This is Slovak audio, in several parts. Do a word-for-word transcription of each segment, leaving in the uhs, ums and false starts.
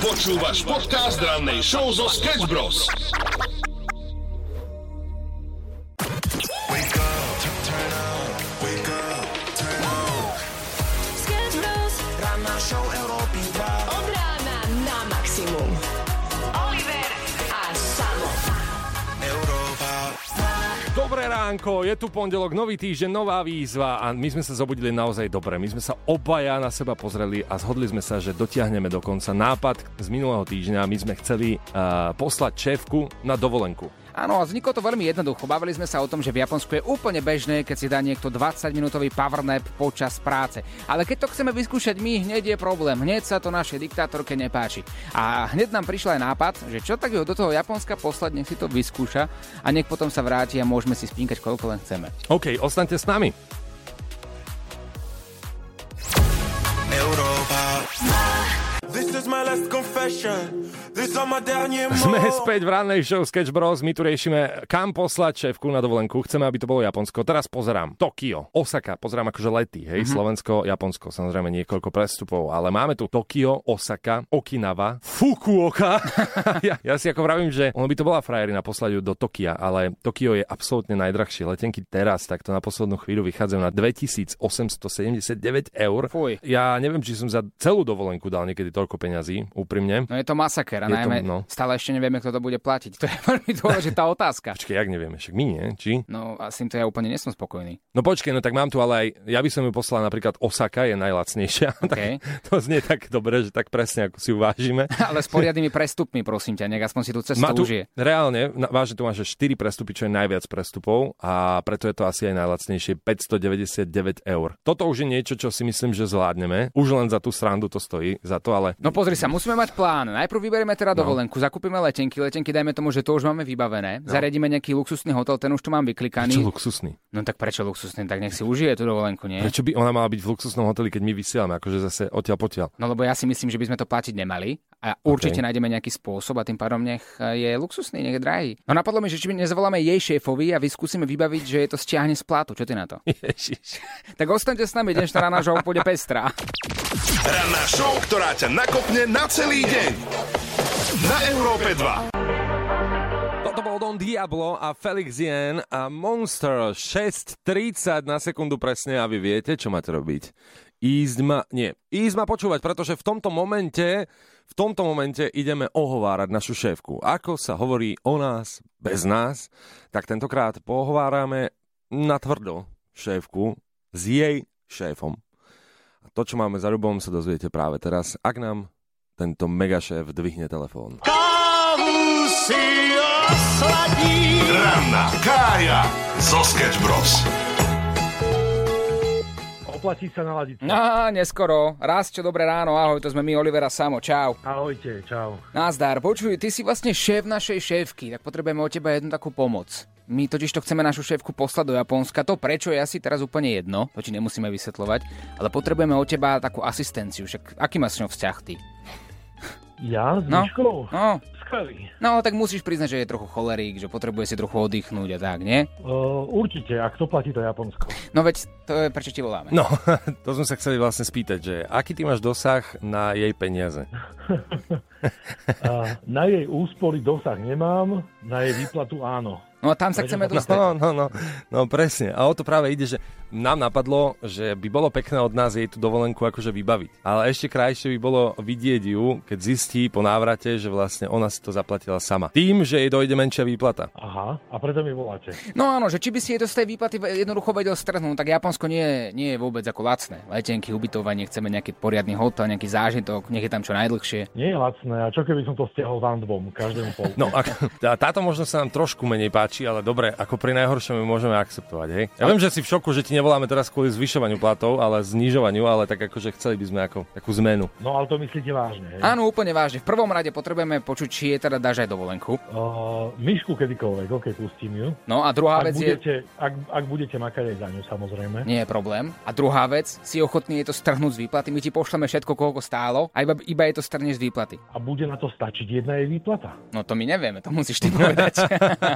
Počúvaš podcast rannej show zo Sketch Bros. Sketch Bros. Ranná show Európy dva. Od rána na maximum. Oliver a Samo. Európa. Dobré ránko, je tu pondelok, nový týždeň, nová výzva a my sme sa zobudili naozaj dobre. My sme sa obaja na seba pozreli a zhodli sme sa, že dotiahneme do konca nápad z minulého týždňa. My sme chceli uh, poslať šéfku na dovolenku. Áno, vzniklo to veľmi jednoducho. Bavili sme sa o tom, že v Japonsku je úplne bežné, keď si dá niekto dvadsaťminútový power nap počas práce. Ale keď to chceme vyskúšať my, hneď je problém. Hneď sa to našej diktátorke nepáči. A hneď nám prišiel aj nápad, že čo tak ju do toho Japonska poslať, nech si to vyskúša a nech potom sa vráti a môžeme si spínkať koľko len chceme. OK, ostaňte s nami. Európa. This is my last confession. This is my dernier mot. Sme späť v rannej show Sketch Bros. My tu riešime, kam poslať šéfku na dovolenku. Chceme, aby to bolo Japonsko. Teraz pozerám. Tokio, Osaka, pozerám akože lety, hej, mm-hmm. Slovensko, Japonsko, samozrejme niekoľko prestupov, ale máme tu Tokio, Osaka, Okinawa, Fukuoka. ja, ja si ako vravím, že ono by to bola frajerina poslať ju do Tokia, ale Tokio je absolútne najdrahšie. Letenky teraz, takto na poslednú chvíľu vychádzajú na dvetisícosemstosedemdesiatdeväť eur. Fuj. Ja neviem, či som za celú dovolenku dal niekedy toľko peňazí, úprimne. No je to masaker a najmä no. Stále ešte nevieme, kto to bude platiť. To je veľmi dôležitá otázka. Počkej, jak nevieme, však my nie, či? No a s týmto ja úplne nesom spokojný. No počkej, no tak mám tu ale aj, ja by som ju poslal napríklad Osaka, je najlacnejšia. Okay. Tak, to znie tak dobre, že tak presne ako si uvážime. Ale s poriadnymi prestupmi, prosím ťa, nech aspoň si tú cestu tu, užije. Reálne, vážne tu máš štyri prestupy, čo je najviac prestupov a preto je to asi aj najlacnejšie, päťstodeväťdesiatdeväť eur. Toto už je niečo, čo si myslím, že zvládneme. Už len za tú srandu to stojí, za to, ale... No pozri sa, musíme mať plán. Najprv vyberieme teda no. dovolenku, zakúpime letenky, letenky dajme tomu, že to už máme vybavené. No. Zariadíme nejaký luxusný hotel, ten už tu mám vyklikaný. Prečo luxusný? No tak prečo luxusný? Tak nech si užije tú dovolenku, nie? Prečo by ona mala byť v luxusnom hoteli, keď my vysielame, akože zase odtiaľ potiaľ? No lebo ja si myslím, že by sme to platiť nemali a určite okay. nájdeme nejaký spôsob a tým pádom nech je luxusný, nech je drahý. No napadlo mi, že či my nezavoláme jej šéfovi a vyskúsime vybaviť, že je to stiahne z plátu. Čo ty na to? Ježiš. Tak ostaňte s nami, dnešná ranná show pôjde pestrá. Ranná show, ktorá ťa nakopne na celý deň. Na Európe dva. Toto bol Don Diablo a Felix Jen a Monster šesť tridsať na sekundu presne a vy viete, čo máte robiť. Ísť ma, nie, ísť ma počúvať, pretože v tomto momente, v tomto momente ideme ohovárať našu šéfku. Ako sa hovorí o nás, bez nás, tak tentokrát pohovárame natvrdo šéfku s jej šéfom. A to, čo máme za ľubom, sa dozviete práve teraz, ak nám tento megašéf dvihne telefón. Kávu si osladí. Ranná Kája zo Sketch Bros. Oplatí sa naladiť. No, neskoro. Raz, čo dobré ráno, ahoj, to sme my, Oliver a Samo, čau. Ahojte, čau. Nazdar, počuj, ty si vlastne šéf našej šéfky, tak potrebujeme od teba jednu takú pomoc. My totiž to chceme našu šéfku poslať do Japonska, to prečo je asi teraz úplne jedno, to ti nemusíme vysvetľovať, ale potrebujeme od teba takú asistenciu, však aký máš s ňou vzťah ty? Ja? S no, Myškou? No. Skvelý. No, tak musíš priznať, že je trochu cholerík, že potrebuje si trochu oddychnúť a tak, nie? Uh, určite, ak to platí to Japonsko. No veď, to je prečo ti voláme. No, to sme sa chceli vlastne spýtať, že aký ty máš dosah na jej peniaze? uh, na jej úspory dosah nemám, na jej výplatu áno. No a tam sa chceme dostať. No, no, no, no presne. A o to práve ide, že nám napadlo, že by bolo pekné od nás jej tú dovolenku akože vybaviť. Ale ešte krajšie by bolo vidieť ju, keď zistí po návrate, že vlastne ona si to zaplatila sama. Tým, že jej dojde menšia výplata. Aha, a preto mi voláte. No áno, že či by si jej to z tej výplaty jednoducho vedel strhnúť, tak Japonsko nie, nie je vôbec ako lacné. Letenky, ubytovanie, chceme nejaký poriadny hotel, nejaký zážitok, nech je tam čo najdlhšie. Nie je lacné, a čo keby som to stiahol vám dvom, každému pol. No a táto možnosť sa nám trošku menej páči, ale dobre, ako pri najhoršom ju môžeme akceptovať, hej? Ja viem, že si v šoku, že ti nevoláme teraz kvôli zvyšovaniu platov, ale znižovaniu, ale tak akože chceli by sme ako takú zmenu. No ale to myslíte vážne, hej? Áno, úplne vážne. V prvom rade potrebujeme počuť, či je teda dáš aj dovolenku. Uh, myšku kedykoľvek, ok, pustím ju. No a druhá ak vec budete, je... Ak, ak budete makať aj za ňu, samozrejme. Nie je problém. A druhá vec, si ochotný je to strhnúť z výplaty, my ti pošleme všetko, koľko stálo, a iba, iba je to strhneš z výplaty. A bude na to stačiť jedna jej výplata? No to my nevieme, to musíš ty povedať.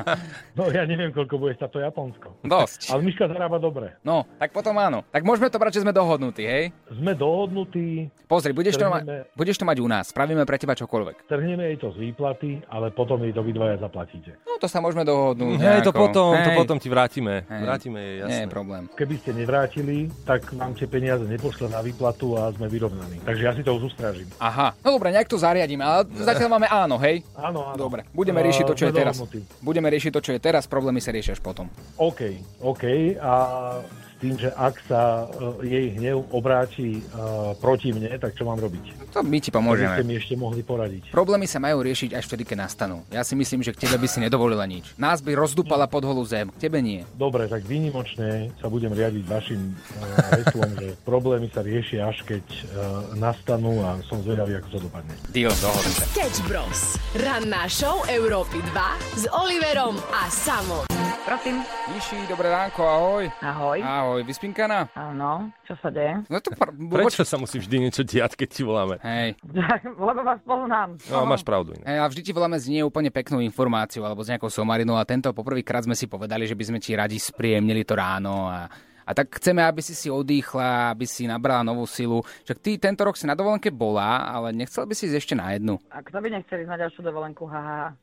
No ja neviem, koľko bude stať to Japonsko. Dosť. Ale Miška zarába dobre. No, tak potom áno. Tak môžeme to brať, že sme dohodnutí, hej? Sme dohodnutí. Pozri, budeš to, ma- Trhneme- budeš to mať u nás. Spravíme pre teba čokoľvek. Trhneme jej to z výplaty, ale potom jej to vy dvaja zaplatíte. No to sa môžeme dohodnúť. Hej, to nejako. potom, to Hej. potom ti vrátime. Hej. Vrátime jej, jasné. Nie je problém. Keby ste nevrátili, tak vám tie peniaze nepošle na výplatu a sme vyrovnaní. Takže ja si to už ustrážim. Aha. No dobre, nejak to zariadíme, ale zatiaľ máme áno, hej? Áno, áno. Dobre, budeme riešiť to, čo je Sme teraz. dohodnutí. Budeme riešiť to, čo je teraz, problémy sa riešia až potom. OK, OK. A s tým, že ak sa uh, jej hnev obráti uh, proti mne, tak čo mám robiť? To my ti By ste pomôžeme. mi ešte mohli poradiť. Problémy sa majú riešiť až vtedy, keď nastanú. Ja si myslím, že k tebe by si nedovolila nič. Nás by rozdúpala pod holú zem, k tebe nie. Dobre, tak výnimočne sa budem riadiť vašim uh, heslom, že problémy sa riešia až keď uh, nastanú a som zvedavý, ako to dopadne. Deal, dohodnuté. Sketch Bros. Ranná show Európy dva s Oliverom a Samom. Prosím. Miši, dobré ránko, ahoj. Ahoj. Ahoj, vyspinkaná? Áno, čo sa deje? No to pr- Prečo sa musí vždy niečo diať, keď ti voláme? Hej, Lebo vás poznám. No, máš pravdu. Iné. hej, a vždy ti voláme z nie úplne peknú informáciu alebo z nejakou somarinou a tento poprvýkrát sme si povedali, že by sme ti radi spríjemnili to ráno a A tak chceme, aby si si odýchla, aby si nabrala novú silu. Však ty tento rok si na dovolenke bola, ale nechcel by si ísť ešte na jednu. A kto by nechcel ísť na ďalšiu dovolenku? Ha, ha,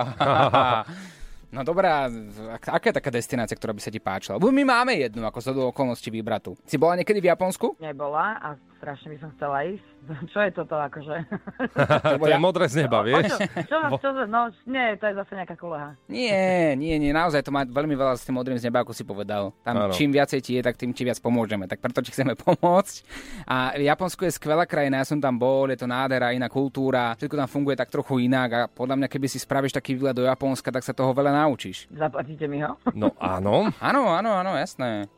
ha. No dobrá, ak- aká je taká destinácia, ktorá by sa ti páčila? Lebo my máme jednu, ako sa do okolností vybratú. Si bola niekedy v Japonsku? Nebola a strašne by som chcela ísť. Čo je toto akože? To je modré z neba, vieš? Čo, čo, čo, no nie, to je zase nejaká kuleha. Nie, nie, nie, naozaj to má veľmi veľa s tým modrým z neba, ako si povedal. Tam Áno. čím viacej ti je, tak tým ti viac pomôžeme. Tak preto ti chceme pomôcť. A Japonsko je skvelá krajina, ja som tam bol, je to nádhera, iná kultúra, všetko tam funguje tak trochu inak a podľa mňa, keby si spravíš taký výlet do Japonska, tak sa toho veľa naučíš. Zaplatíte mi ho? No áno. Áno, áno, áno, jasné.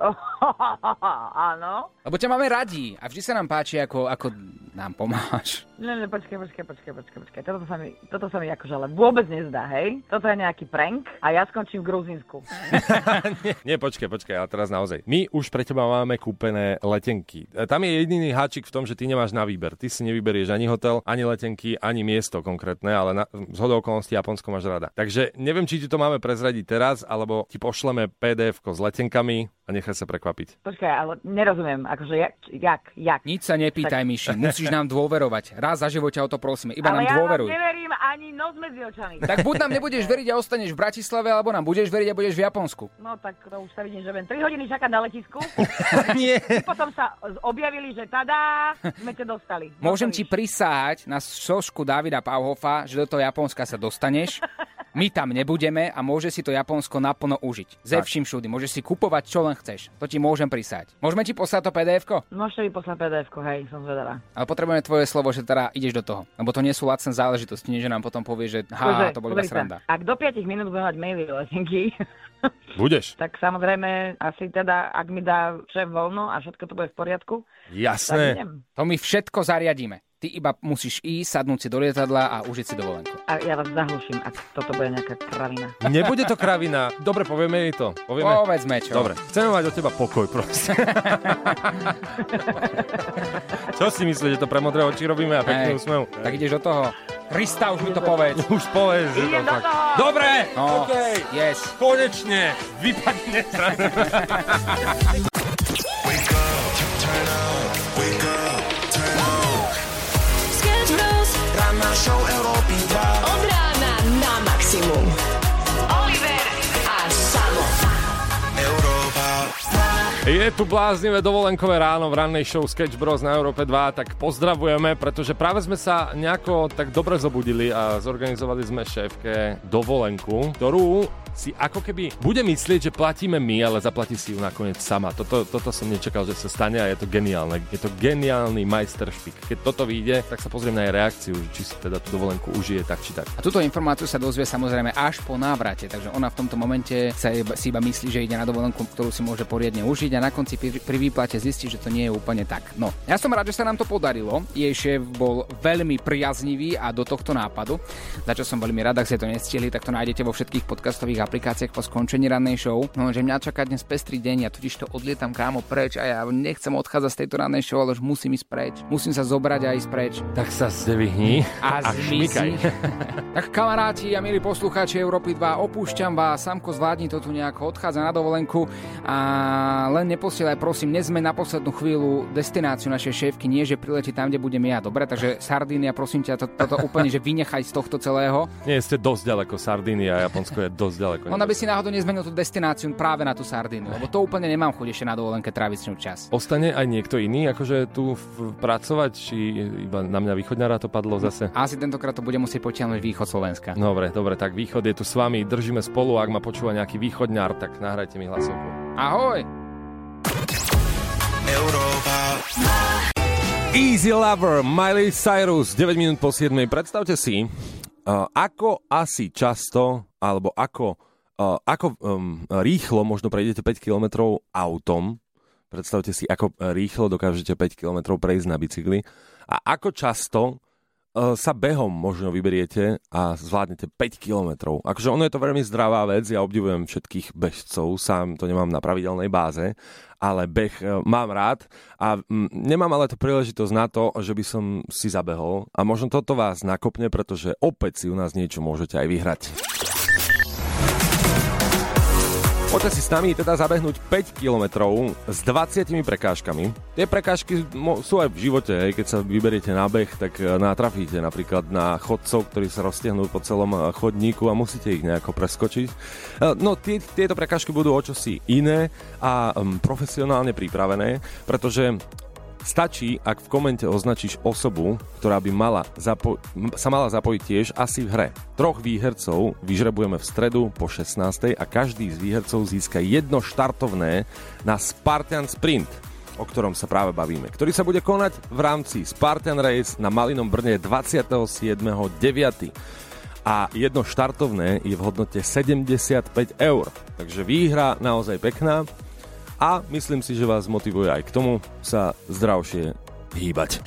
Áno. Lebo ťa máme radi a vždy sa nám páči, ako, ako nám pomáhaš. Nie, nie, počkaj, počkaj, počkaj, počkaj, počkaj. Toto sa mi, toto sa mi akože ale vôbec nezdá, hej? Toto je nejaký prank a ja skončím v Gruzínsku. nie, nie, počkaj, počkaj, ale teraz naozaj. My už pre teba máme kúpené letenky. E, Tam je jediný háčik v tom, že ty nemáš na výber. Ty si nevyberieš ani hotel, ani letenky, ani miesto konkrétne, ale na, zhodou okolností Japonsko máš rada. Takže neviem, či ti to máme prezradiť teraz, alebo ti pošleme pé dé efko s letenkami a nechaj sa prekvapiť. Počkaj, ale nerozumiem, akože jak, jak, jak? Nič sa nepýtaj, Miši, musíš nám dôverovať. Raz za život ťa o to prosíme, iba Ale nám ja dôveruj. vám neverím ani nos medzi očami. Tak buď nám nebudeš veriť a ostaneš v Bratislave, alebo nám budeš veriť a budeš v Japonsku. No tak to už sa vidím, že viem tri hodiny čakať na letisku. Nie. Potom sa objavili, že tadá, sme ťa dostali. Môžem No to ti víš. prisahať na sošku Davida Pauhofa, že do toho Japonska sa dostaneš. My tam nebudeme a môže si to Japonsko naplno užiť. Ze vším všudy. Môžeš si kupovať, čo len chceš. To ti môžem prisať. Môžeme ti poslať to pé dé efko? Môžete mi poslať pé dé efko, hej, som zvedavá. Ale potrebujeme tvoje slovo, že teda ideš do toho. Lebo to nie sú lacné záležitosti, nie že nám potom povie, že ha, to boli iba pozri sa, sranda. Ak do päť minút budem mať maily do letenky, Budeš? tak samozrejme asi teda, ak mi dá šéf voľno a všetko to bude v poriadku, tak Jasné. idem. To my všetko zariadíme. Ty iba musíš ísť, sadnúť si do lietadla a užiť si dovolenku. A ja vás zahluším, ak toto bude nejaká kravina. Nebude to kravina. Dobre, povieme jej to. Povieme. Povedzme čo. Dobre, chceme mať od teba pokoj, prosím. Čo si myslíš, že to pre modré oči robíme a pekný Hej, úsmev? tak ideš do toho. Krista, už mi to povedz. Už povedz. že Idem to do fakt- toho! Dobre, No, okej. yes. Konečne, vypadne sa. Sketch Bros. Ranná show Európy dva. Od rána na maximum. Oliver a Samo. Európa. Je tu bláznivé dovolenkové ráno v rannej show Sketch Bros na Európe dva, tak pozdravujeme, pretože práve sme sa nejako tak dobre zobudili a zorganizovali sme šéfke dovolenku, ktorú si ako keby bude myslieť, že platíme my, ale zaplatí si ju nakoniec sama. Toto, toto som nečakal, že sa stane a je to geniálne. Je to geniálny majsteršpik. Keď toto vyjde, tak sa pozriem na jej reakciu, či si teda tú dovolenku užije tak či tak. A túto informáciu sa dozvie samozrejme až po návrate, takže ona v tomto momente sa iba, si iba myslí, že ide na dovolenku, ktorú si môže poriadne užiť a na konci pri, pri výplate zistí, že to nie je úplne tak. No, ja som rád, že sa nám to podarilo. Jej šéf bol veľmi priaznivý a do tohto nápadu, za čo som veľmi rád, ak ste to nestihli, tak to nájdete vo všetkých podcastových aplikáciách po skončení rannej show. No, že mňa čaká dnes pestrý deň, ja totiž to odlietam kámo preč a ja nechcem odchádzať z tejto rannej show, ale už musím ísť preč. Musím sa zobrať a ísť preč. Tak sa zdvihni a, a šmykaj. Tak kamaráti a milí poslucháči Európy dva, opúšťam vás, Samko zvládni to tu nejako, odchádza na dovolenku a len neposielaj prosím, dnes sme na poslednú chvíľu destináciu našej šéfky, nie že priletí tam, kde budem ja, dobre? Takže Sardínia, prosím ťa, to, toto úplne, že vynechaj z tohto celého. Nie, ste dosť ďaleko, Sardínia a Japonsko je dosť ďaleko. On aby si náhodou nezmenil tú destináciu práve na tú Sardíniu, lebo to úplne nemám chuť ešte na dovolenke tráviť s ňou čas. Ostane aj niekto iný, akože tu v, pracovať, či iba na mňa východňara to padlo zase? Asi tentokrát to bude musieť potiahnuť východ Slovenska. Dobre, dobre, tak východ je tu s vami, držíme spolu, ak ma počúva nejaký východňar, tak nahrajte mi hlasovku. Ahoj! Európa. Easy Lover, Miley Cyrus, deväť minút po siedmej. Predstavte si, uh, ako asi často, alebo ako, uh, ako um, rýchlo možno prejdete päť kilometrov autom. Predstavte si, ako rýchlo dokážete päť kilometrov prejsť na bicykli. A ako často uh, sa behom možno vyberiete a zvládnete päť kilometrov. Akože ono je to veľmi zdravá vec, ja obdivujem všetkých bežcov, sám to nemám na pravidelnej báze, ale beh uh, mám rád a um, nemám ale to príležitosť na to, že by som si zabehol a možno toto vás nakopne, pretože opäť si u nás niečo môžete aj vyhrať. Poďte si s nami teda zabehnúť päť kilometrov s dvadsiatimi prekážkami. Tie prekážky sú aj v živote, hej. Keď sa vyberiete na beh, tak natrafíte napríklad na chodcov, ktorí sa roztiahnú po celom chodníku a musíte ich nejako preskočiť. No tie, tieto prekážky budú o čosi iné a um, profesionálne pripravené, pretože stačí, ak v komente označíš osobu, ktorá by mala zapo- sa mala zapojiť tiež asi v hre. Troch výhercov vyžrebujeme v stredu po šestnástej a každý z výhercov získa jedno štartovné na Spartan Sprint, o ktorom sa práve bavíme, ktorý sa bude konať v rámci Spartan Race na Malinom Brne dvadsiateho siedmeho deviateho A jedno štartovné je v hodnote sedemdesiatpäť eur. Takže výhra naozaj pekná. A myslím si, že vás motivuje aj k tomu sa zdravšie hýbať.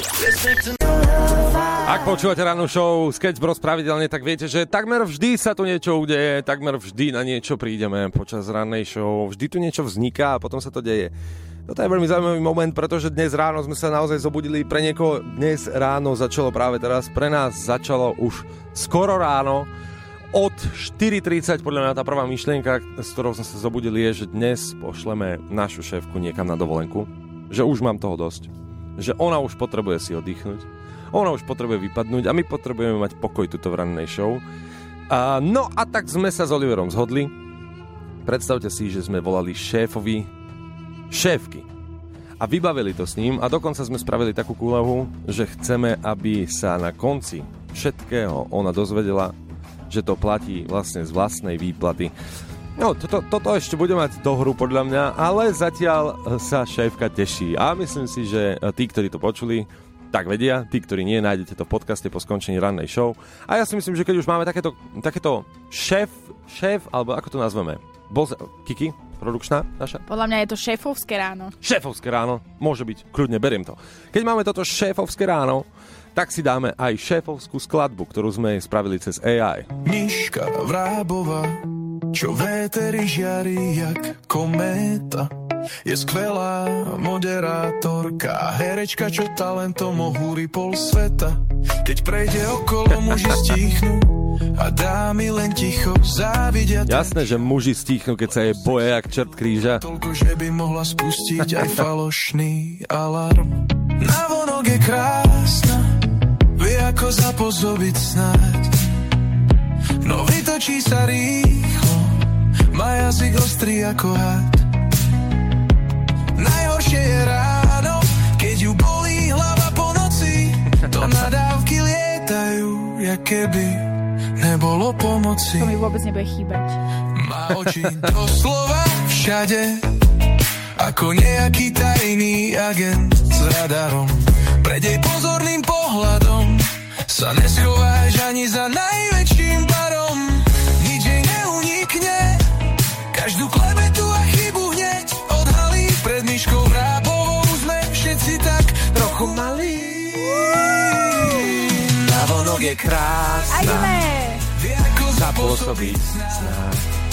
Ak počúvate rannú show Sketch Bros pravidelne, tak viete, že takmer vždy sa tu niečo udeje, takmer vždy na niečo prídeme počas rannej show, vždy tu niečo vzniká a potom sa to deje. Toto je veľmi zaujímavý moment, pretože dnes ráno sme sa naozaj zobudili, pre niekoho dnes ráno začalo práve teraz, pre nás začalo už skoro ráno. Od štyri tridsať podľa mňa tá prvá myšlienka, s ktorou sme sa zobudili, je, že dnes pošleme našu šéfku niekam na dovolenku. Že už mám toho dosť. Že ona už potrebuje si oddychnúť. Ona už potrebuje vypadnúť a my potrebujeme mať pokoj tuto v rannej show. A, no a tak sme sa s Oliverom zhodli. Predstavte si, že sme volali šéfovi šéfky. A vybavili to s ním a dokonca sme spravili takú úlohu, že chceme, aby sa na konci všetkého ona dozvedela, že to platí vlastne z vlastnej výplaty. No, toto, toto ešte bude mať dohru podľa mňa, ale zatiaľ sa šéfka teší. A myslím si, že tí, ktorí to počuli, tak vedia. Tí, ktorí nie, nájdete to v podcaste po skončení rannej show. A ja si myslím, že keď už máme takéto, takéto šéf, šéf, alebo ako to nazveme? Boz, Kiki, produkčná naša? Podľa mňa je to šéfovské ráno. Šéfovské ráno, môže byť, kľudne, beriem to. Keď máme toto šéfovské ráno, tak si dáme aj šéfovskú skladbu, ktorú sme spravili cez á í. Mniška vrábova, čo véteri žiari jak kométa. Je skvelá moderátorka, herečka, čo talentom ohúri pol sveta. Keď prejde okolo, muži stíchnu a dámy len ticho závidia. Jasné, že muži stíchnu, keď sa jej boje jak čert kríža. Toľko, že by mohla spustiť aj falošný alarm. Navonok je krásna, vie ako zapôsobiť snáď. No vytočí sa rýchlo, má jazyk ostrý ako had. Najhoršie je ráno, keď ju bolí hlava po noci. To nadávky lietajú, jak keby nebolo pomoci. To mi vôbec nebude chýbať. Má oči doslova všade, ako nejaký tajný agent s radarom. Pred jej pozorným pohľadom sa neschováš ani za najväčším barom. Nič jej neunikne, každú klebetu a chybu hneď odhalí. Pred myškou vrábovou sme všetci tak trochu malí. Navonok je krásna, Ajme! vie ako Zapôsobiť snáď.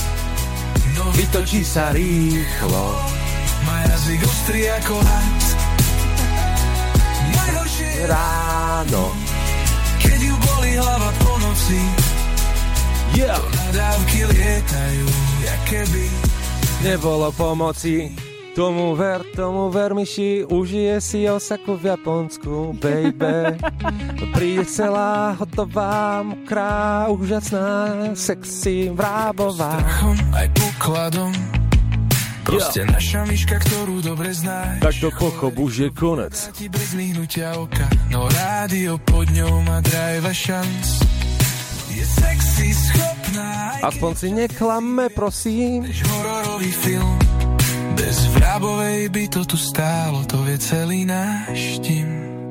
No vytočí sa rýchlo. Má jazyk ostrý ako had. Najhoršie je Ráno. keď ju bolí hlava po noci. Yeah. Nadávky lietajú, jak keby Nebolo pomoci. Tomu ver, tomu ver, myši, užije si Osaku v Japonsku, baby. Príde celá, hotová, mokrá, úžasná, sexy, vrábová. strachom aj pokladom. Proste naša myška, ktorú dobre znáš. Tak to pochop, už je konec. Ti bez mihnutia oka, no rádio pod ňou má drive a šanc. Je sexy, schopná aj Aspoň si neklame, prosím. než hororový film. Bez vrabovej by to tu stálo, to je celý náš tím.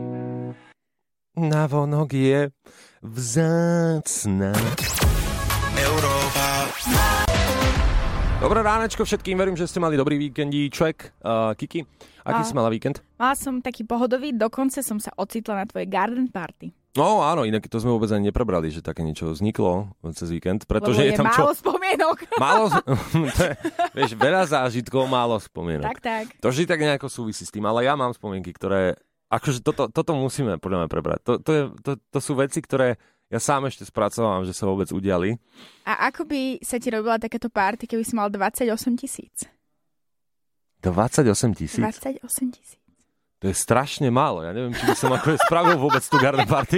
Navonok je vzácna. Európa. Dobré ránečko všetkým, verím, že ste mali dobrý víkendíček. Uh, Kiki, aký A- si mala víkend? Mala som taký pohodový, dokonca som sa ocitla na tvojej garden party. No áno, inak to sme vôbec ani neprebrali, že také niečo vzniklo cez víkend, pretože Lebo je je tam málo čo? spomienok. Málo, to je, vieš, veľa zážitkov, málo spomienok. Tak, tak. To vždy tak nejako súvisí s tým, ale ja mám spomienky, ktoré, akože toto, toto musíme podľa mňa prebrať. To, to, je, to, to sú veci, ktoré ja sám ešte spracovávam, že sa vôbec udiali. A ako by sa ti robila takéto party, keby si mal dvadsaťosem tisíc? dvadsaťosem tisíc? dvadsaťosem tisíc. To je strašne málo. Ja neviem, či by som ako spravil vôbec tú garden party.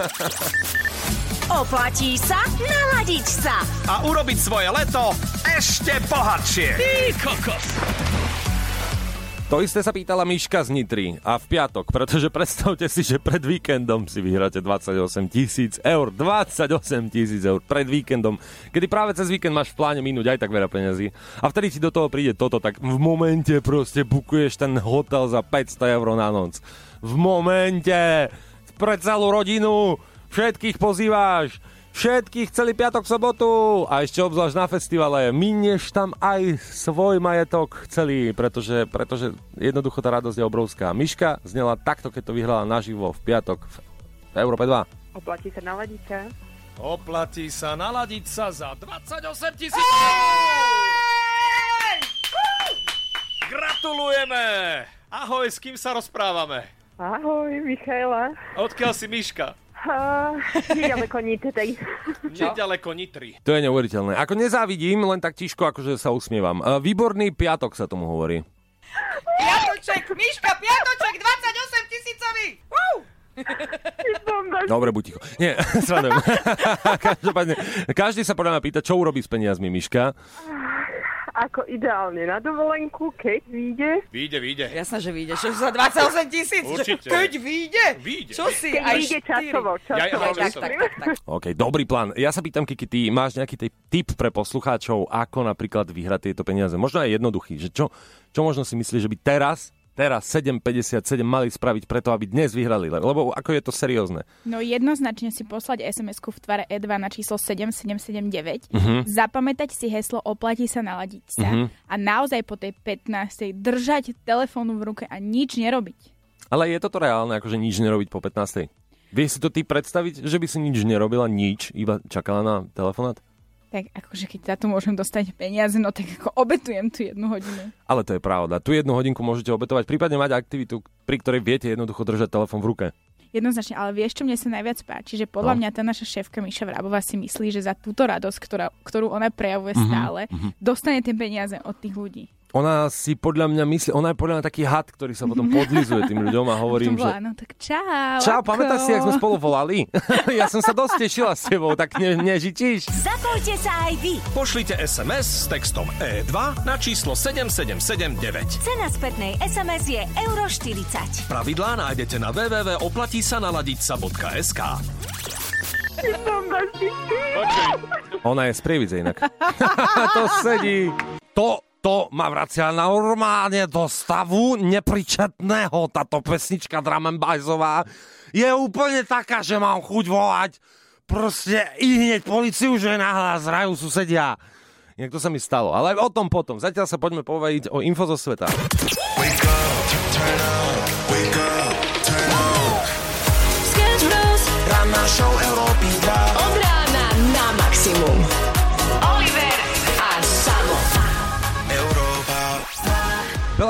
Oplatí sa naladiť sa. A urobiť svoje leto ešte bohatšie. Ty kokos. To isté sa pýtala Miška z Nitry a v piatok, pretože predstavte si, že pred víkendom si vyhráte dvadsaťosem tisíc eur. dvadsaťosem tisíc eur pred víkendom, kedy práve cez víkend máš v pláne minúť aj tak veľa peniazí. A vtedy ti do toho príde toto, tak v momente proste bukuješ ten hotel za päťsto eur na noc. V momente! Pre celú rodinu! Všetkých pozýváš! Všetkých celý piatok, sobotu a ešte obzvlášť na festivale. Minieš tam aj svoj majetok celý, pretože, pretože jednoducho tá radosť je obrovská. Miška znela takto, keď to vyhrala naživo v piatok v Európe dva. Oplatí sa naladiť sa. Oplatí sa naladiť sa za dvadsaťosem tisíc. Gratulujeme! Ahoj, s kým sa rozprávame? Ahoj, Michaela. Odkiaľ si Miška? Uh, Nedaleko Nitry. Nedaleko Nitry. To je neuveriteľné. Ako nezávidím, len tak tiško, akože sa usmievam. Výborný piatok sa tomu hovorí. Piatoček, Miška, piatoček, dvadsaťosem tisícový! Dobre, buď ticho. Nie, srandujem. Každopádne, každý sa podľa mňa pýta, čo urobí s peniazmi Miška. Ako ideálne na dovolenku, keď vyjde. Vyjde, vyjde. Jasné, že vyjde. Čo za dvadsaťosem tisíc? Určite. Keď vyjde? Vyjde. Čo si? Keď vyjde časovo. časovo. Ja, ja, tak, tak, tak, tak. OK, dobrý plán. Ja sa pýtam, Kiki, ty máš nejaký tip pre poslucháčov, ako napríklad vyhrať tieto peniaze? Možno aj jednoduchý, že čo, čo možno si myslíš, že by teraz teraz sedem päťdesiatsedem mali spraviť preto, aby dnes vyhrali, lebo ako je to seriózne. No jednoznačne si poslať es em esku v tvare é dva na číslo sedem sedem sedem deväť, Uh-huh. zapamätať si heslo oplatí sa naladiť sa Uh-huh. a naozaj po tej pätnástej držať telefónu v ruke a nič nerobiť. Ale je toto reálne, akože nič nerobiť po pätnástej? Vieš si to ty predstaviť, že by si nič nerobila, nič, iba čakala na telefonát? Tak akože keď za to môžem dostať peniaze, no tak ako obetujem tú jednu hodinu. Ale to je pravda. Tu jednu hodinku môžete obetovať, prípadne mať aktivitu, pri ktorej viete jednoducho držať telefón v ruke. Jednoznačne, ale vieš, čo mne sa najviac páči? Že podľa No. mňa tá naša šéfka Miša Vrabová si myslí, že za túto radosť, ktorá, ktorú ona prejavuje Mhm, stále, mhm. dostane tie peniaze od tých ľudí. Ona si podľa mňa myslí, ona je podľa mňa taký had, ktorý sa potom podlizuje tým ľuďom a hovorím, Potom že... bola, no tak čau. Čau, ako? pamätáš si, jak sme spolu volali? Ja som sa dosť tešila s tebou, tak ne, nežičíš? Zapojte sa aj vy. Pošlite es em es s textom é dva na číslo sedem sedem sedem deväť. Cena spätnej es em es je euro štyridsať. Pravidlá nájdete na w w w bodka oplatí sa naladiť sa bodka es ká. Ona je z Prievidze inak. To sedí. To, to ma vracia normálne do stavu nepričetného. Táto pesnička Drum and Bassová je úplne taká, že mám chuť volať proste i hneď policiu, že nahlas hrajú susedia. Inak to sa mi stalo. Ale o tom potom. Zatiaľ sa poďme povedať o info zo sveta. Wake up, turn on, wake up, turn on. Sketch Bros. Ranná show Európy dva. Od rána na maximum. Oliver a Samo.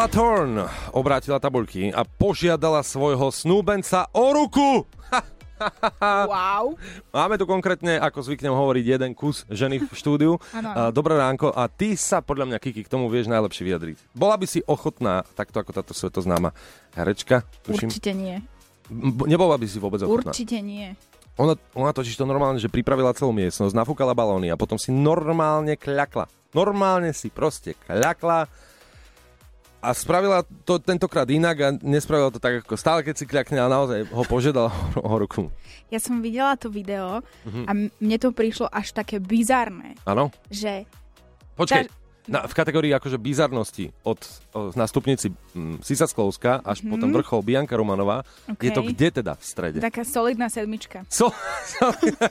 Bella Thorne obrátila tabuľky a požiadala svojho snúbenca o ruku. Wow. Máme tu konkrétne, ako zvyknem hovoriť, jeden kus ženy v štúdiu. Ano. Dobré ránko a ty sa podľa mňa, Kiki, k tomu vieš najlepšie vyjadriť. Bola by si ochotná, takto ako táto svetoznáma herečka? Tuším. Určite nie. B- nebola by si vôbec ochotná? Určite nie. Ona, ona totiž to normálne, že pripravila celú miestnosť, nafúkala balóny a potom si normálne kľakla. Normálne si proste kľakla a spravila to tentokrát inak a nespravila to tak, ako stále, keď si kľakne a naozaj ho požiadala o ruku. Ja som videla to video Mhm. a mne to prišlo až také bizarné, Áno? že... Počkej, Tá- na, v kategórii akože bizarnosti od, od na stupnici hm, Sisa Sklovská až Mhm. potom vrchol Bianka Romanová, OK. je to kde teda v strede? Taká solidná sedmička. So, so,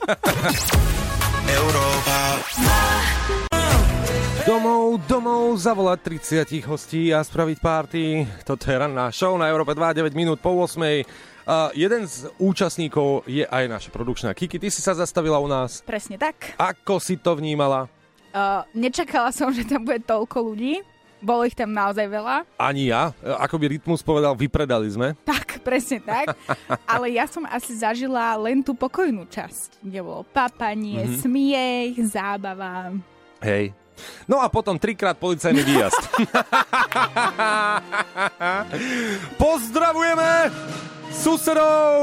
Európa. Domov, domov, zavolať tridsať hostí a spraviť party. Toto je ranná show na Európe dva, deväť minút po ôsmej. Uh, jeden z účastníkov je aj naša produkčná Kiki. Ty si sa zastavila u nás. Presne tak. Ako si to vnímala? Uh, nečakala som, že tam bude toľko ľudí. Bolo ich tam naozaj veľa. Ani ja. Ako by Rytmus povedal, vypredali sme. Tak, presne tak. Ale ja som asi zažila len tú pokojnú časť, kde bolo papanie, Mhm. mm-hmm. smiech, zábava. Hej. No a potom trikrát policajný výjazd. Pozdravujeme susedov!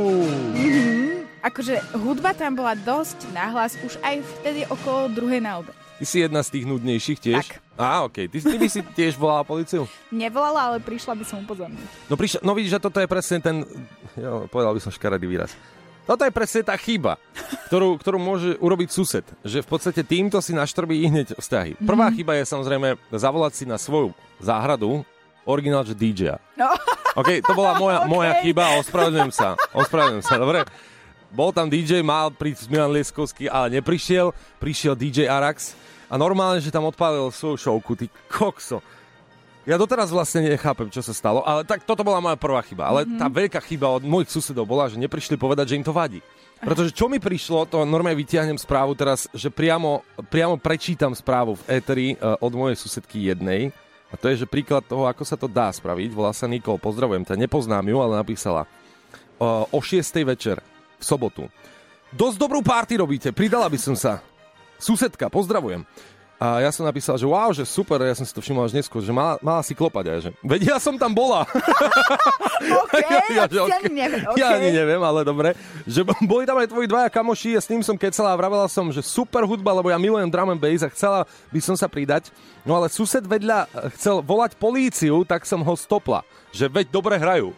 Mm-hmm. Akože hudba tam bola dosť nahlas už aj vtedy okolo druhej na obed. Ty si jedna z tých nudnejších tiež? Tak. Á, okej. Okay. Ty, ty by si tiež volala policiu? Nevolala, ale prišla by som upozorniť. No, prišla, no vidíš, že toto je presne ten, ja, povedal by som škaredý výraz. Toto je presne tá chyba, ktorú, ktorú môže urobiť sused. Že v podstate týmto si naštrbí hneď vzťahy. Prvá Mhm. chyba je samozrejme zavolať si na svoju záhradu originál, že dý džeja. No. OK, to bola moja, Okay. moja chyba, ospravedlňujem sa. Ospravedlňujem sa, dobre? Bol tam dý džej, mal prísť Milan Lieskovský, ale neprišiel. Prišiel dý džej Arax a normálne, že tam odpálil svoju šovku. Ty kokso. Ja doteraz vlastne nechápem, čo sa stalo, ale tak toto bola moja prvá chyba. Ale Mhm. tá veľká chyba od mojich susedov bola, že neprišli povedať, že im to vadí. Pretože čo mi prišlo, to normálne vytiahnem správu teraz, že priamo, priamo prečítam správu v éteri uh, od mojej susedky jednej. A to je, že príklad toho, ako sa to dá spraviť. Volá sa Nikol, pozdravujem ťa, nepoznám ju, ale napísala uh, o šiestej večer v sobotu. Dosť dobrú party robíte, pridala by som sa. Susedka, pozdravujem. A ja som napísal, že wow, že super, ja som si to všimol až neskôr, že mala, mala si klopať aj, že veď ja som tam bola. OK, ja, že ja, okay. ani neviem. Okay. Ja ani neviem, ale dobre. Že boli tam aj tvoji dvaja kamoši a s tým som kecala a vravela som, že super hudba, lebo ja milujem drum and bass a chcela by som sa pridať. No ale sused vedľa chcel volať políciu, tak som ho stopla. Že veď dobre hrajú.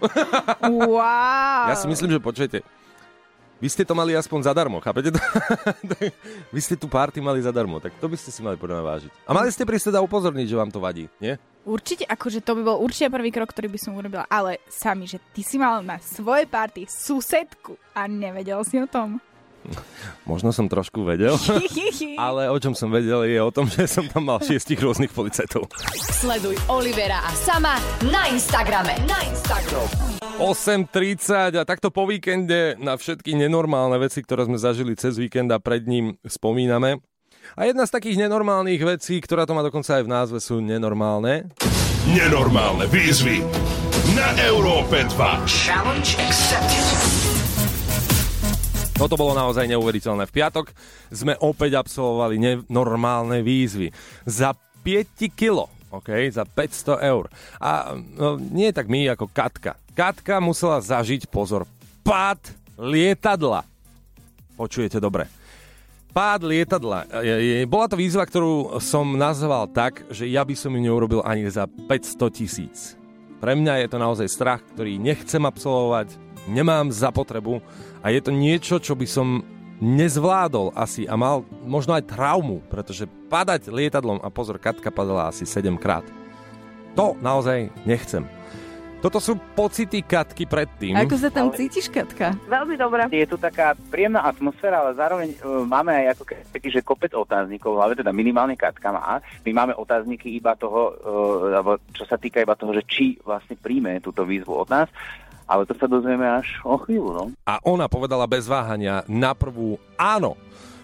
Wow. Ja si myslím, že počujete, vy ste to mali aspoň zadarmo, chápete to? Vy ste tú party mali zadarmo, tak to by ste si mali podľa mňa vážiť. A mali ste prísť teda upozorniť, že vám to vadí, nie? Určite, akože to by bol určite prvý krok, ktorý by som urobila. Ale sami, že ty si mal na svojej party susedku a nevedel si o tom. Možno som trošku vedel, ale o čom som vedel je o tom, že som tam mal šiestich rôznych policajtov. Sleduj Olivera a Sama na Instagrame. Na Instagram. osem tridsať a takto po víkende na všetky nenormálne veci, ktoré sme zažili cez víkend a pred ním spomíname. A jedna z takých nenormálnych vecí, ktorá to má dokonca aj v názve, sú nenormálne. Nenormálne výzvy na Európe dva. Challenge accepted. Toto bolo naozaj neuveriteľné. V piatok sme opäť absolvovali nenormálne výzvy. Za päť kilo, okay, za päťsto eur. A no, nie tak my ako Katka. Katka musela zažiť, pozor, pád lietadla. Počujete dobre. Pád lietadla. Bola to výzva, ktorú som nazval tak, že ja by som ju neurobil ani za päťsto tisíc. Pre mňa je to naozaj strach, ktorý nechcem absolvovať, nemám za potrebu a je to niečo, čo by som nezvládol asi a mal možno aj traumu, pretože padať lietadlom, a pozor, Katka padala asi sedem krát. To naozaj nechcem. Toto sú pocity Katky predtým. Ako sa tam cítiš, Katka? Veľmi dobré. Je tu taká príjemná atmosféra, ale zároveň uh, máme aj ako taký, že kopec otáznikov, hlavne teda minimálne Katka má. My máme otázniky iba toho, uh, čo sa týka iba toho, že či vlastne príjme túto výzvu od nás, ale to sa dozvieme až o chvíľu, no. A ona povedala bez váhania na prvú áno.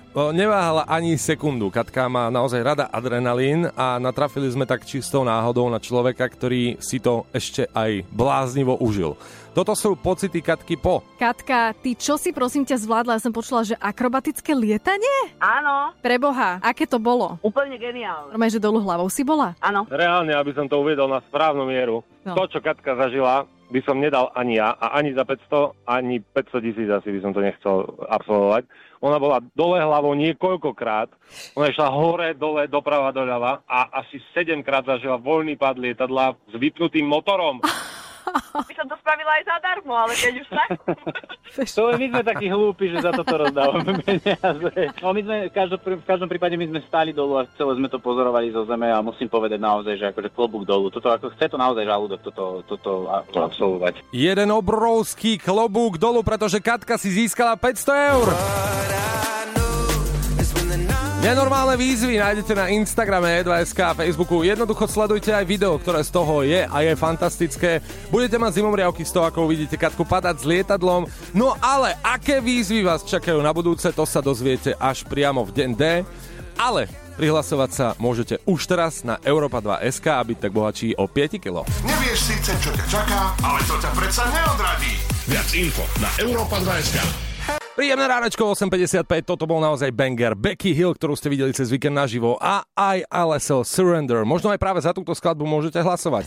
neváhala ani sekundu. Katka má naozaj rada adrenalín a natrafili sme tak čistou náhodou na človeka, ktorý si to ešte aj bláznivo užil. Toto sú pocity Katky po. Katka, ty čo si prosím ťa zvládla? Ja som počula, že akrobatické lietanie? Áno. Preboha, aké to bolo? Úplne geniálne. Normálne, že dolu hlavou si bola? Áno. Reálne, aby som to uviedol na správnu mieru. No. To, čo Katka zažila, by som nedal ani ja a ani za päťsto, ani päťsto tisíc asi by som to nechcel absolvovať. Ona bola dole hlavou niekoľkokrát, ona išla hore, dole, doprava, doľava a asi sedemkrát zažila voľný pád lietadla s vypnutým motorom. By som to spravila aj zadarmo, ale keď už tak... To my sme takí hlúpi, že za toto rozdávame peniaze. No my sme, v každom, v každom prípade my sme stáli dolu a celé sme to pozorovali zo zeme a musím povedať naozaj, že akože klobúk dolu. Toto ako chce to naozaj žalúdok toto, toto absolvovať. Jeden obrovský klobúk dolu, pretože Katka si získala päťsto eur. Nenormálne výzvy nájdete na Instagrame é dva bodka es ká a Facebooku. Jednoducho sledujte aj video, ktoré z toho je a je fantastické. Budete mať zimomriavky z toho, ako uvidíte Katku padať s lietadlom. No ale aké výzvy vás čakajú na budúce, to sa dozviete až priamo v deň D. Ale prihlasovať sa môžete už teraz na Európa dva bodka es ká a byť tak bohatší o päť kilogramov. Nevieš síce, čo ťa čaká, ale to ťa predsa neodradí. Viac info na Európa dva bodka es ká. Príjemné ránečko, osem päťdesiatpäť, toto bol naozaj banger. Becky Hill, ktorú ste videli cez víkend naživo, a I L S L Surrender. Možno aj práve za túto skladbu môžete hlasovať.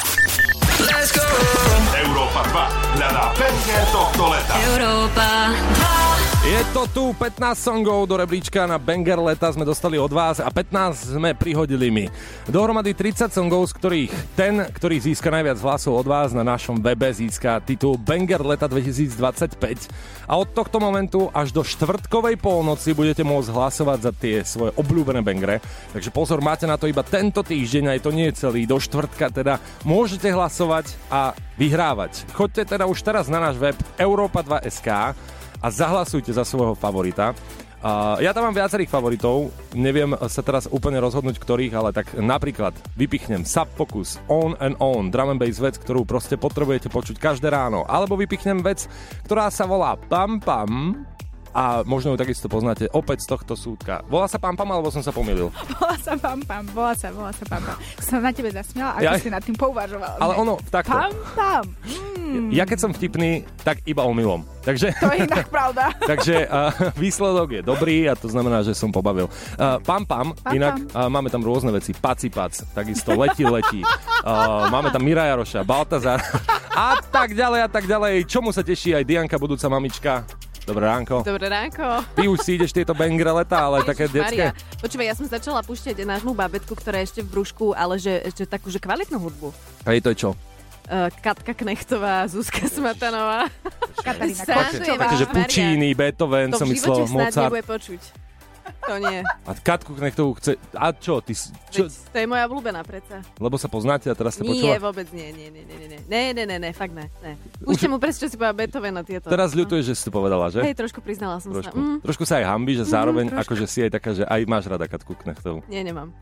Let's go! Európa dva hľadá banger tohto leta. Európa dva. Je to tu, pätnásť songov do rebríčka na banger leta sme dostali od vás a pätnásť sme prihodili my. Dohromady tridsať songov, z ktorých ten, ktorý získa najviac hlasov od vás na našom webe, získa titul Banger leta dvetisícdvadsaťpäť. A od tohto momentu až do štvrtkovej polnoci budete môcť hlasovať za tie svoje obľúbené bangre. Takže pozor, máte na to iba tento týždeň, aj to nie je celý, do štvrtka teda môžete hlasovať a vyhrávať. Choďte teda už teraz na náš web Európa dva bodka es ká a zahlasujte za svojho favorita. Uh, ja tam mám viacerých favoritov, neviem sa teraz úplne rozhodnúť ktorých, ale tak napríklad vypichnem Sub Focus, On and On, drum and bass vec, ktorú proste potrebujete počuť každé ráno. Alebo vypichnem vec, ktorá sa volá Pam Pam a možno ju takisto poznáte opäť z tohto súdka. Volá sa Pam Pam, alebo som sa pomýlil? Volá sa Pam Pam, volá sa, volá sa Pam Pam. Som na tebe zasmiala, ako ja... si nad tým pouvažoval. Ale ono, takto. Pam Pam. Mm. Ja keď som vtipný, tak iba omylom. Takže, to je inak pravda. Takže uh, výsledok je dobrý a to znamená, že som pobavil. Uh, pam, pam, pam inak uh, máme tam rôzne veci. Paci pac, takisto letí, letí. Uh, máme tam Mira Jaroša, Baltazar a tak ďalej a tak ďalej. Čomu sa teší aj Dianka, budúca mamička. Dobré ránko. Dobré ránko. Ty už si ideš tieto bangre leta, ale také detské. Počúvaj, ja som začala púšťať nášmu bábätku, ktorá je ešte v brúšku, ale že ešte takú, že kvalitnú hudbu. Hej, to je čo? Uh, Katka Knechtová, Zuzka Smatanová. Katarína Kočnerová. Takže Puccini, Beethoven, som myslel, Mozart. To v živote snáď nebude počuť. To nie. A Katku Knechtovú chce... A čo? Ty, čo? Veď, to je moja obľúbená predsa. Lebo sa poznáte a teraz ste počula? Nie, vôbec nie, nie, nie, nie, nie, nie, nie, nie, nie, fakt ne, ne. Púšte mu presne, čo si povedal Beethoven a tieto. Teraz ľutuješ, že si to povedala, že? Hej, trošku priznala som trošku. sa. Mm. Trošku sa aj hanbí, že zároveň mm, akože si aj taká, že aj máš rada Katku Knechtovú. Nie, nemám.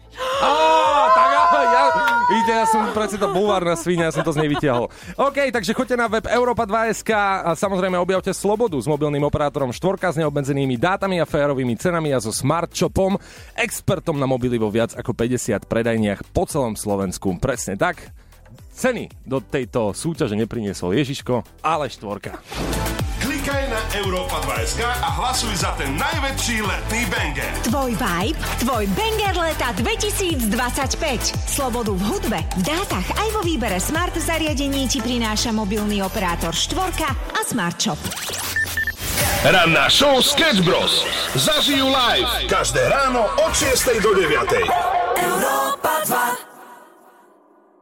Á, tak ja, ja, vidíte, ja som predsa to bulvárna svíňa, ja som to z nej vytiahol. OK, takže choďte na web Európa dva bodka es ká a samozrejme objavte slobodu s mobilným operátorom štvorka s neobmedzenými dátami a férovými cenami a so Smart Shopom, expertom na mobily vo viac ako päťdesiat predajniach po celom Slovensku. Presne tak. Ceny do tejto súťaže nepriniesol Ježiško, ale štvorka. Klikaj na Európa dva bodka es ká a hlasuj za ten najväčší letný banger. Tvoj vibe, tvoj banger leta dvetisícdvadsaťpäť. Slobodu v hudbe, v dátach aj vo výbere smart zariadení ti prináša mobilný operátor štvorka a Smart Shop. Ranná show Sketch Bros. Zažijú live každé ráno od šiestej do deviatej. Európa dva.